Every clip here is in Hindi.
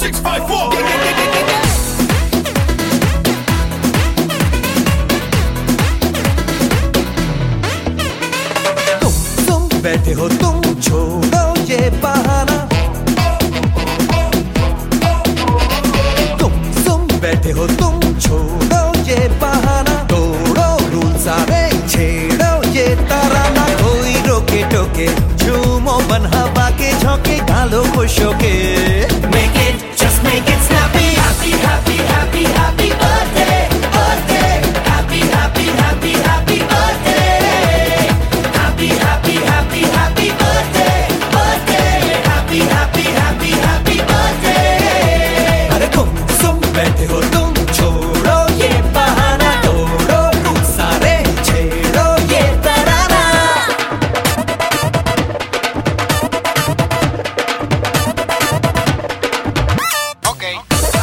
बैठे हो तुम, छोड़ो ये बहाना। तुम बैठे हो तुम, छोड़ो ये बहाना। तोड़ो रूल सारे, छेड़ो ये तराना। कोई रोके टोके, झूमो बन हवा के झोंके, गालो खुश होके। Make it, just make it snappy. Happy, happy, happy, happy birthday, birthday. Happy, happy, happy, happy birthday. Happy, happy, happy, happy birthday, birthday. Happy, happy, happy, happy birthday. अरे तुम बैठे हो तुम, छोड़ो ये बहाना। तोड़ो रूल सारे, छेड़ो ये तराना। Okay.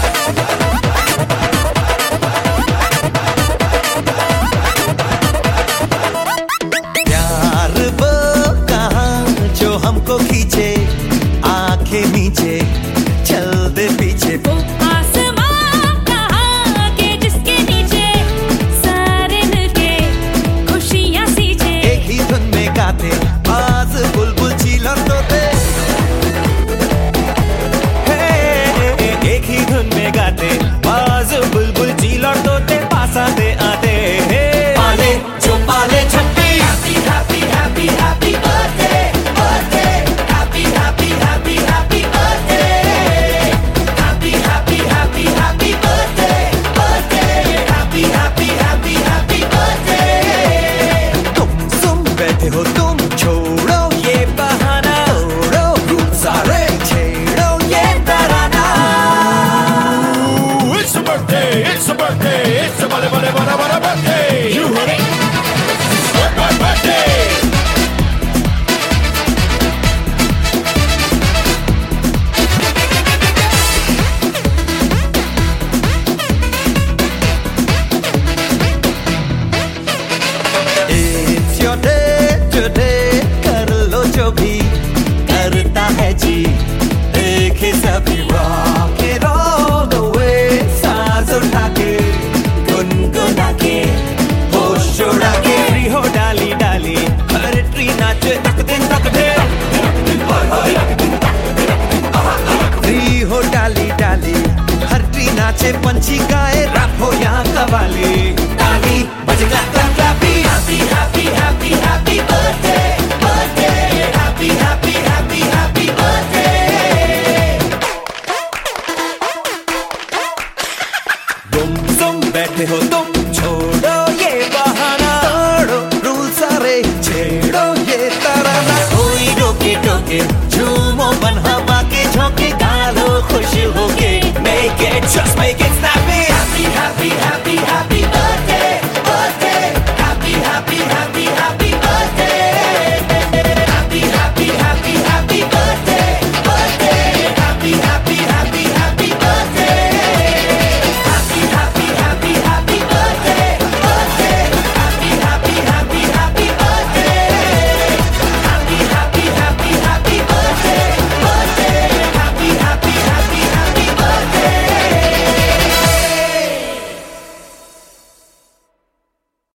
प्यार वो कहाँ जो हमको खींचे, आंखें नीचे चल दे पीछे। वो आसमां कहाँ के जिसके नीचे सारे मिलके खुशियाँ सींचे। एक ही धुन में गाते बाज बुलबुल चील और तोते। एक ही धुन में गाते बाज बुलबुल चील और तोते। पास आते आते पाले जो पाले छप्पी। Happy, happy, happy, happy birthday, birthday. Happy, happy, happy, happy birthday. Happy, happy, happy, happy birthday, birthday. Happy, happy, happy, happy birthday. तुम बैठे हो तुम, छोड़ो ये बहाना। तोड़ो रूल सारे, छेड़ो ये तराना। It's a birthday, it's a birthday, it's a birthday. You heard it. Birthday. It's your day today, कर लो जो भी करता है जी। देखे सभी rock it all the way, सांस उठा के गुनगुना के होश उड़ा के। फ्री हो डाली डाली, हर ट्री नाचे तक दिन तक दे। फ्री हो डाली डाली, हर ट्री नाचे पंछी गाए, रैप हो यहाँ कवाली। ताली बजेगा क्लैपी। Happy, happy, happy, happy birthday, birthday. Happy, happy, happy, happy birthday. तुम बैठे हो तुम, छोड़ो ये बहाना। तोड़ो रूल सारे, छेड़ो ये तराना। कोई रोके टोके, झूमो बन हवा के झोंके, गालो खुश होके। Make it, just make it snappy. Happy, happy, happy, happy